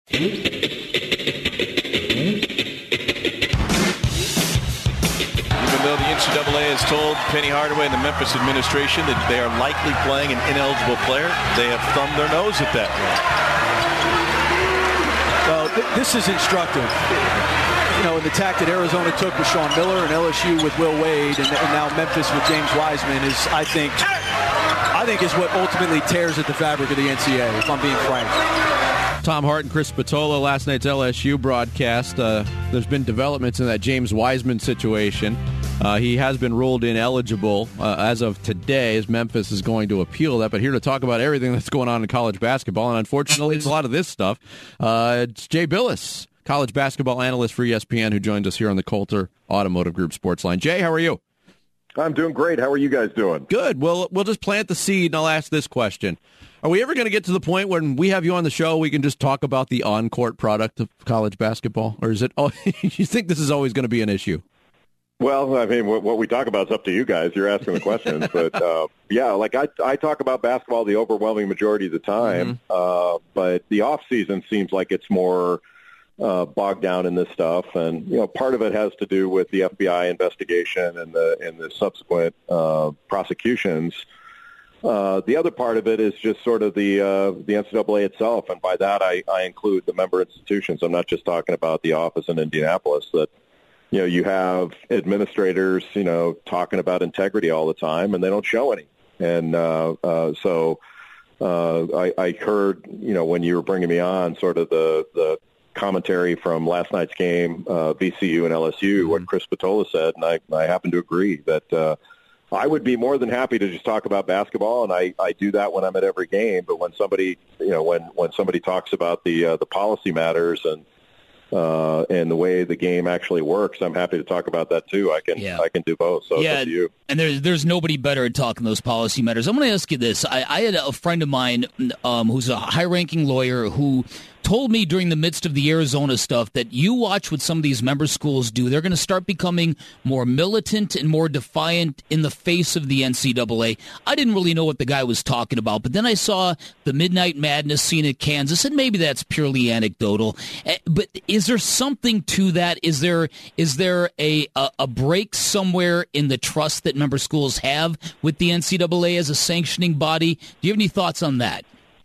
Though the NCAA has told Penny Hardaway and the Memphis administration that they are likely playing an ineligible player, they have thumbed their nose at that. Well, this is instructive. You know, the tack that Arizona took with Sean Miller and LSU with Will Wade and now Memphis with James Wiseman is, I think is what ultimately tears at the fabric of the NCAA, if I'm being frank. Tom Hart and Chris Spatola, last night's LSU broadcast. There's been developments in that James Wiseman situation. He has been ruled ineligible as of today, as Memphis is going to appeal that. But here to talk about everything that's going on in college basketball, and unfortunately it's a lot of this stuff, it's Jay Billis, college basketball analyst for ESPN, who joins us here on the Coulter Automotive Group Sports Line. Jay, how are you? I'm doing great. How are you guys doing? Good. Well, we'll just plant the seed, and I'll ask this question. Are we ever going to get to the point when we have you on the show, we can just talk about the on-court product of college basketball? Or is it? Oh, you think this is always going to be an issue? Well, I mean, what we talk about is up to you guys. You're asking the questions. But, yeah, like I talk about basketball the overwhelming majority of the time. But the off-season seems like it's more bogged down in this stuff. And, you know, part of it has to do with the FBI investigation and the subsequent prosecutions. The other part of it is just sort of the NCAA itself, and by that I include the member institutions. I'm not just talking about the office in Indianapolis. That, you know, you have administrators, you know, talking about integrity all the time, and they don't show any. And so I heard, you know, when you were bringing me on, sort of the commentary from last night's game, VCU and LSU, what Chris Spatola said, and I happen to agree that. I would be more than happy to just talk about basketball, and I do that when I'm at every game. But when somebody, you know, when somebody talks about the policy matters and the way the game actually works, I'm happy to talk about that too. I can do both. So it's up to you. And there's nobody better at talking those policy matters. I'm going to ask you this. I had a friend of mine who's a high-ranking lawyer who told me during the midst of the Arizona stuff that you watch what some of these member schools do. They're going to start becoming more militant and more defiant in the face of the NCAA. I didn't really know what the guy was talking about, but then I saw the Midnight Madness scene at Kansas, and maybe that's purely anecdotal. But is there something to that? Is there a break somewhere in the trust that member schools have with the NCAA as a sanctioning body? Do you have any thoughts on that?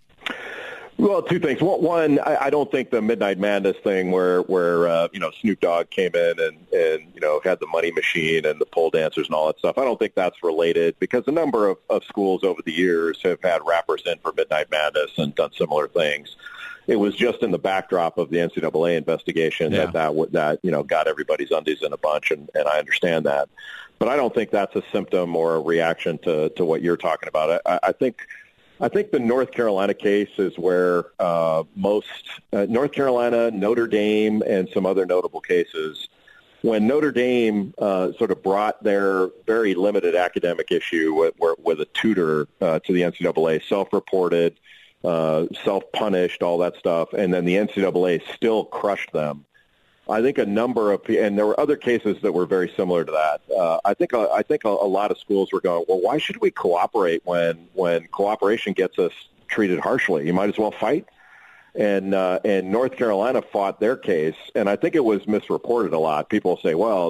Well, two things. One, I don't think the Midnight Madness thing where you know, Snoop Dogg came in and you know, had the money machine and the pole dancers and all that stuff. I don't think that's related, because a number of schools over the years have had rappers in for Midnight Madness and done similar things. It was just in the backdrop of the NCAA investigation that you know, got everybody's undies in a bunch, and I understand that. But I don't think that's a symptom or a reaction to what you're talking about. I think the North Carolina case is where most North Carolina, Notre Dame, and some other notable cases, when Notre Dame sort of brought their very limited academic issue with a tutor to the NCAA, self-reported, self-punished, all that stuff, and then the NCAA still crushed them. I think a number of, and there were other cases that were very similar to that. I think a lot of schools were going, well, why should we cooperate when cooperation gets us treated harshly? You might as well fight. And North Carolina fought their case, and I think it was misreported a lot. People say, well,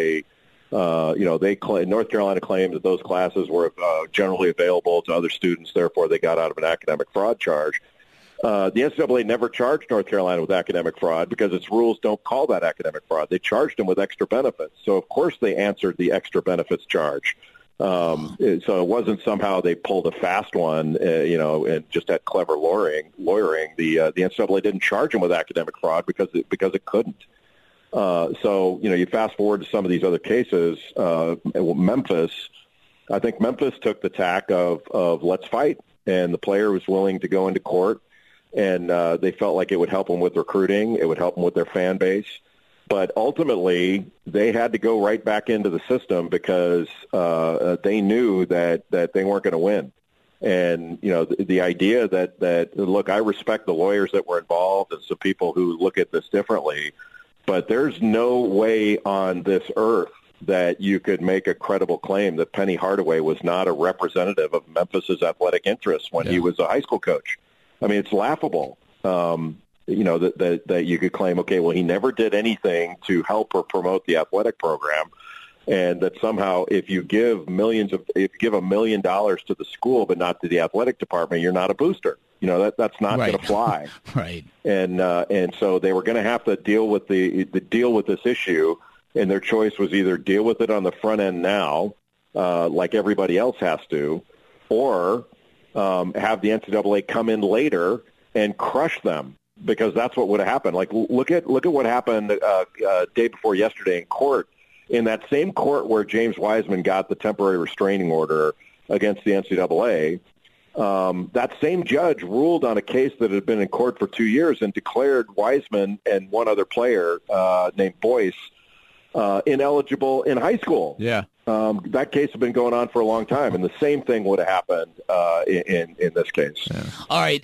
North Carolina claimed that those classes were generally available to other students, therefore they got out of an academic fraud charge. The NCAA never charged North Carolina with academic fraud because its rules don't call that academic fraud. They charged them with extra benefits. So, of course, they answered the extra benefits charge. So it wasn't somehow they pulled a fast one, and just had clever lawyering. The NCAA didn't charge them with academic fraud because it couldn't. So, you fast forward to some of these other cases, Memphis. I think Memphis took the tack of let's fight, and the player was willing to go into court. And they felt like it would help them with recruiting. It would help them with their fan base. But ultimately, they had to go right back into the system because they knew that they weren't going to win. And, the idea that, look, I respect the lawyers that were involved and some people who look at this differently, but there's no way on this earth that you could make a credible claim that Penny Hardaway was not a representative of Memphis's athletic interests when he was a high school coach. I mean, it's laughable. that you could claim, okay, well, he never did anything to help or promote the athletic program, and that somehow if you give $1 million to the school but not to the athletic department, you're not a booster. That's not going to fly. Right. And so they were going to have to deal with this issue, and their choice was either deal with it on the front end now, like everybody else has to, or have the NCAA come in later and crush them, because that's what would have happened. Like, look at what happened day before yesterday in court, in that same court where James Wiseman got the temporary restraining order against the NCAA. That same judge ruled on a case that had been in court for 2 years and declared Wiseman and one other player named Boyce ineligible in high school. Yeah. That case had been going on for a long time, and the same thing would have happened in this case. Yeah. All right,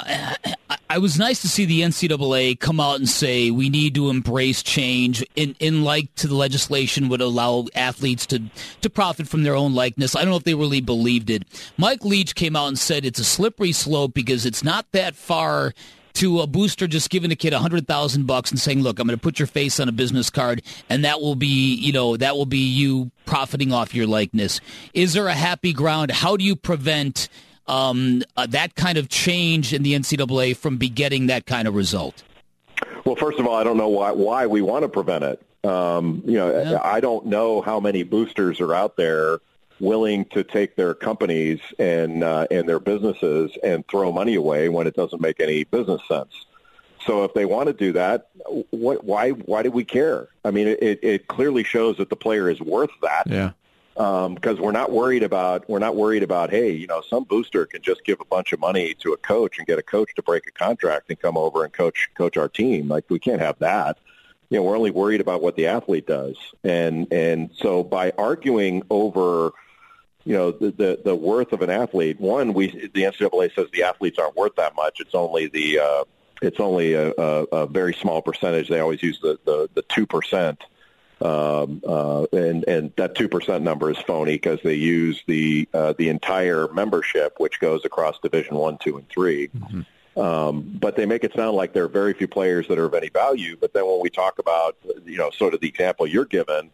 I was nice to see the NCAA come out and say we need to embrace change in like to the legislation would allow athletes to profit from their own likeness. I don't know if they really believed it. Mike Leach came out and said it's a slippery slope because it's not that far to a booster just giving a kid $100,000 and saying, look, I'm going to put your face on a business card, and that will be you profiting off your likeness. Is there a happy ground? How do you prevent that kind of change in the NCAA from begetting that kind of result? Well, first of all, I don't know why we want to prevent it. I don't know how many boosters are out there willing to take their companies and their businesses and throw money away when it doesn't make any business sense. So if they want to do that, why do we care? I mean, it clearly shows that the player is worth that. Yeah. Because we're not worried about, hey, some booster can just give a bunch of money to a coach and get a coach to break a contract and come over and coach our team. Like, we can't have that. We're only worried about what the athlete does. And so by arguing over the worth of an athlete, the NCAA says the athletes aren't worth that much. It's only a very small percentage. They always use the 2%, and that 2% number is phony because they use the entire membership, which goes across Division I, II, and III. Mm-hmm. But they make it sound like there are very few players that are of any value. But then when we talk about sort of the example you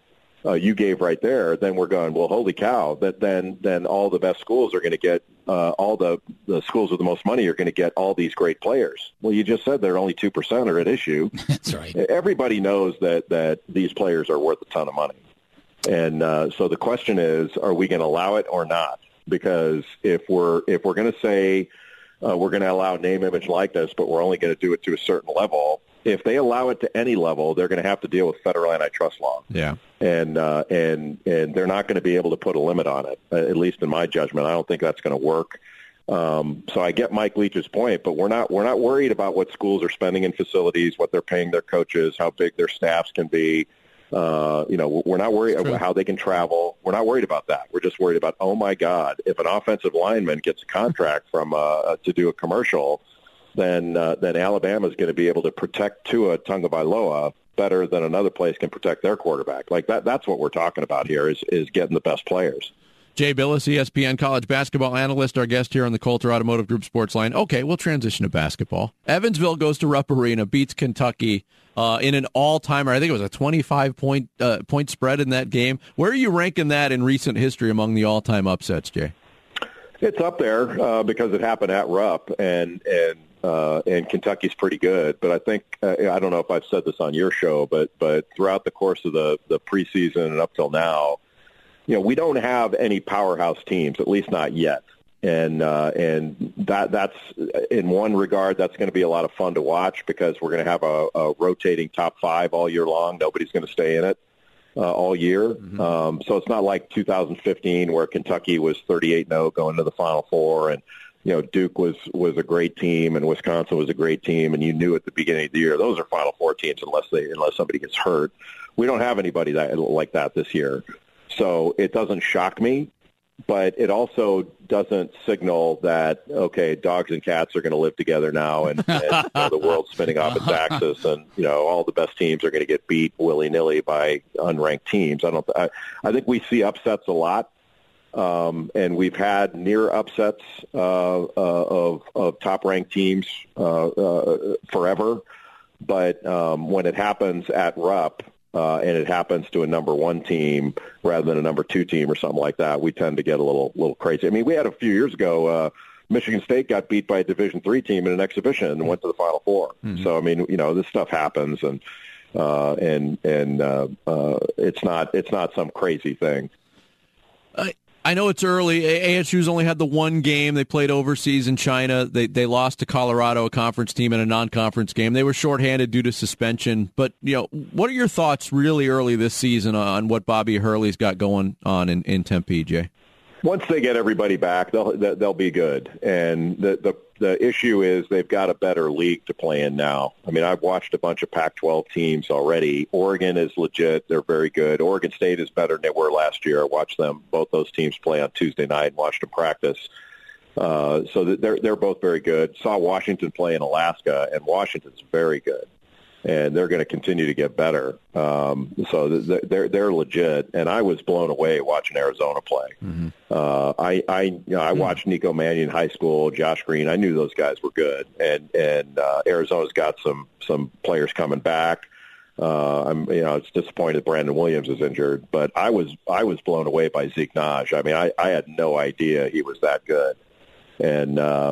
gave right there, then we're going, well, holy cow, that then all the best schools are going to get, all the schools with the most money are going to get all these great players. Well, you just said they're only 2% are at issue. That's right. Everybody knows that these players are worth a ton of money. And so the question is, are we going to allow it or not? Because if we're going to say we're going to allow name, image, likeness, but we're only going to do it to a certain level, if they allow it to any level, they're going to have to deal with federal antitrust law. Yeah. And they're not going to be able to put a limit on it, at least in my judgment. I don't think that's going to work. So I get Mike Leach's point, but we're not worried about what schools are spending in facilities, what they're paying their coaches, how big their staffs can be. We're not worried about how they can travel. We're not worried about that. We're just worried about, oh my God, if an offensive lineman gets a contract from to do a commercial, then Alabama is going to be able to protect Tua Tagovailoa better than another place can protect their quarterback. Like that's what we're talking about here is getting the best players. Jay Billis, ESPN college basketball analyst, our guest here on the Coulter Automotive Group Sports Line. Okay, we'll transition to basketball. Evansville goes to Rupp Arena, beats Kentucky in an all-timer. I think it was a 25-point spread in that game. Where are you ranking that in recent history among the all-time upsets, Jay? It's up there because it happened at Rupp, and Kentucky's pretty good. But I think I don't know if I've said this on your show, but throughout the course of the preseason and up till now, we don't have any powerhouse teams, at least not yet. And that's in one regard, that's going to be a lot of fun to watch because we're going to have a rotating top five all year long. Nobody's going to stay in it all year. Mm-hmm. So it's not like 2015 where Kentucky was 38-0 going to the Final Four, and Duke was a great team and Wisconsin was a great team, and you knew at the beginning of the year those are Final Four teams unless somebody gets hurt. We don't have anybody like that this year. So it doesn't shock me, but it also doesn't signal that, okay, dogs and cats are going to live together now and the world's spinning off its axis and, all the best teams are going to get beat willy-nilly by unranked teams. I think we see upsets a lot. And we've had near upsets of top-ranked teams forever. But when it happens at Rupp and it happens to a number one team rather than a number two team or something like that, we tend to get a little crazy. I mean, we had a few years ago, Michigan State got beat by a Division III team in an exhibition and went to the Final Four. Mm-hmm. So, I mean, this stuff happens, and it's not some crazy thing. I know it's early. ASU's only had the one game. They played overseas in China. They lost to Colorado, a conference team, in a non-conference game. They were shorthanded due to suspension. But, what are your thoughts really early this season on what Bobby Hurley's got going on in Tempe, Jay? Once they get everybody back, they'll be good. And the issue is they've got a better league to play in now. I mean, I've watched a bunch of Pac-12 teams already. Oregon is legit. They're very good. Oregon State is better than they were last year. I watched both those teams play on Tuesday night and watched them practice. So they're both very good. Saw Washington play in Alaska, and Washington's very good. And they're going to continue to get better. So they're legit. And I was blown away watching Arizona play. Mm-hmm. I watched Nico Mannion in high school, Josh Green. I knew those guys were good. And Arizona's got some players coming back. It's disappointed Brandon Williams is injured, but I was blown away by Zeke Naj. I mean, I had no idea he was that good. And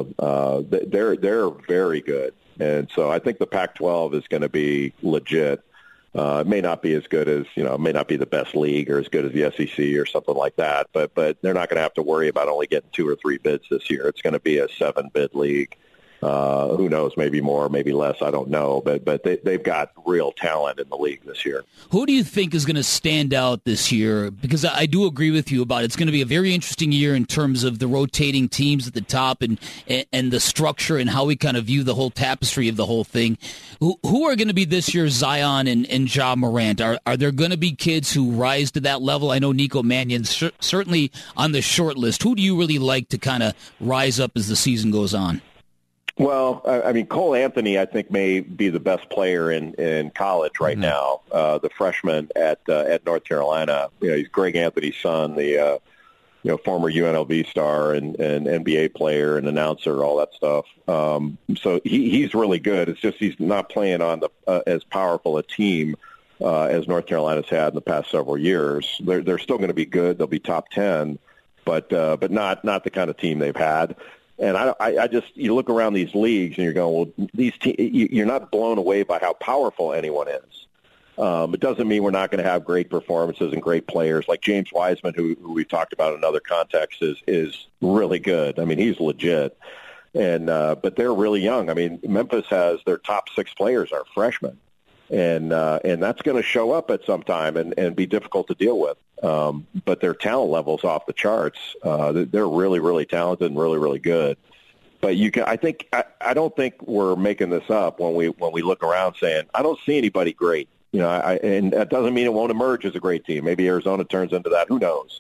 they're very good. And so I think the Pac-12 is going to be legit. It may not be as good as, it may not be the best league or as good as the SEC or something like that, but they're not going to have to worry about only getting 2 or 3 bids this year. It's going to be a 7-bid league. Who knows, maybe more, maybe less, I don't know. But they've got real talent in the league this year. Who do you think is going to stand out this year? Because I do agree with you about it. It's going to be a very interesting year in terms of the rotating teams at the top and the structure and how we kind of view the whole tapestry of the whole thing. Who are going to be this year's Zion and Ja Morant? Are there going to be kids who rise to that level? I know Nico Mannion's certainly on the short list. Who do you really like to kind of rise up as the season goes on? Well, I mean, Cole Anthony, I think, may be the best player in college right now. The freshman at North Carolina, he's Greg Anthony's son, the former UNLV star and NBA player and announcer, all that stuff. So he's really good. It's just he's not playing on as powerful a team as North Carolina's had in the past several years. They're still going to be good. They'll be top 10, but not the kind of team they've had. And I just, you look around these leagues and you're going, well, you're not blown away by how powerful anyone is. It doesn't mean we're not going to have great performances and great players like James Wiseman, who we've talked about in other contexts, is really good. I mean, he's legit. And but they're really young. I mean, Memphis has their top 6 players are freshmen. And that's going to show up at some time and be difficult to deal with. But their talent level's off the charts. They're really, really talented and really, really good. But I don't think we're making this up when we look around saying, I don't see anybody great. And that doesn't mean it won't emerge as a great team. Maybe Arizona turns into that. Who knows?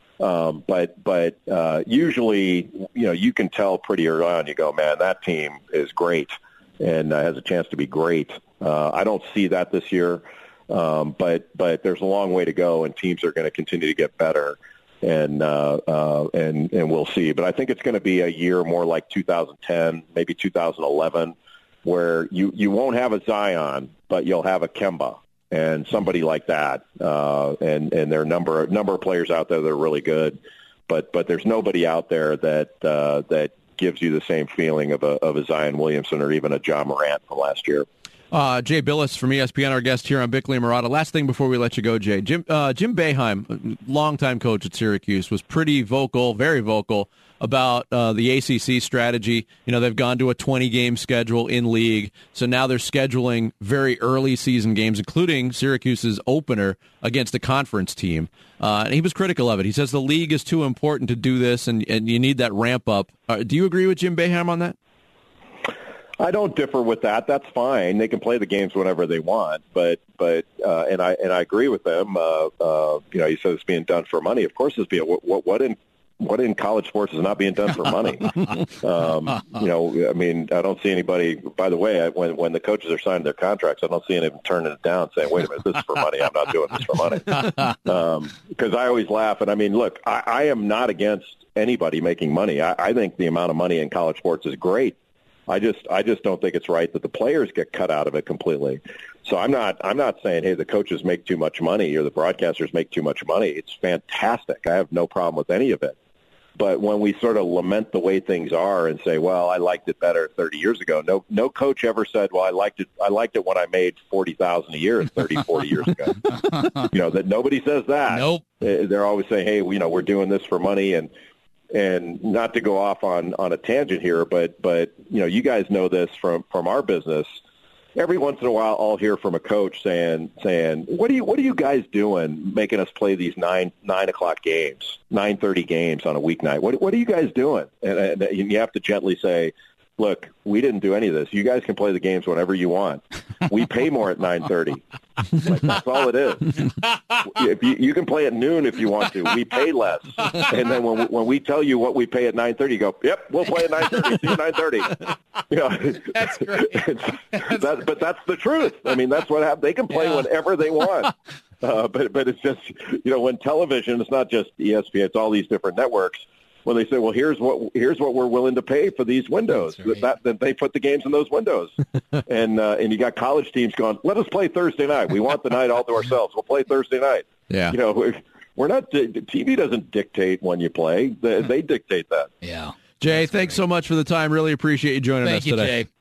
But usually, you can tell pretty early on. You go, man, that team is great and has a chance to be great. I don't see that this year, but there's a long way to go, and teams are going to continue to get better, and we'll see. But I think it's going to be a year more like 2010, maybe 2011, where you won't have a Zion, but you'll have a Kemba and somebody like that, and there are a number of players out there that are really good, but there's nobody out there that gives you the same feeling of a Zion Williamson or even a Ja Morant from last year. Jay Billis from ESPN, our guest here on Bickley and Marotta. Last thing before we let you go, Jay. Jim Boeheim, longtime coach at Syracuse, was pretty vocal, very vocal, about the ACC strategy. They've gone to a 20-game schedule in league, so now they're scheduling very early season games, including Syracuse's opener against a conference team. And he was critical of it. He says the league is too important to do this, and you need that ramp up. Do you agree with Jim Boeheim on that? I don't differ with that. That's fine. They can play the games whenever they want, but I agree with them. He says it's being done for money. Of course, it's being. What what in college sports is not being done for money? You know, I mean, I don't see anybody. By the way, when the coaches are signing their contracts, I don't see anyone turning it down, saying, "Wait a minute, this is for money. I'm not doing this for money." Because I always laugh, and I mean, look, I am not against anybody making money. I think the amount of money in college sports is great. I just don't think it's right that the players get cut out of it completely. So I'm not saying, hey, the coaches make too much money or the broadcasters make too much money. It's fantastic. I have no problem with any of it. But when we sort of lament the way things are and say, well, I liked it better 30 years ago, no coach ever said, well, I liked it when I made $40,000 a year 30, 40 years ago. You know, that nobody says that. Nope. They're always saying, hey, you know, we're doing this for money. And not to go off on a tangent here, but you know, you guys know this from our business. Every once in a while, I'll hear from a coach saying, what are you guys doing, making us play these 9 o'clock games, 9:30 games on a weeknight? What are you guys doing? And you have to gently say, look, we didn't do any of this. You guys can play the games whenever you want. We pay more at 9:30. Like, that's all it is. If you can play at noon if you want to. We pay less. And then when we tell you what we pay at 9:30, you go, yep, we'll play at 9:30. See you at 9:30. You know, That's great. But that's the truth. I mean, that's what happens. They can play whenever they want. But it's just, you know, when television, it's not just ESPN, it's all these different networks. When they say, well, here's what we're willing to pay for these windows, that they put the games in those windows, and you got college teams going, let us play Thursday night. We want the night all to ourselves. We'll play Thursday night. Yeah, you know, we're not. TV doesn't dictate when you play. They dictate that. Yeah. Jay, thanks so much for the time. Really appreciate you joining us today. Thank you, Jay.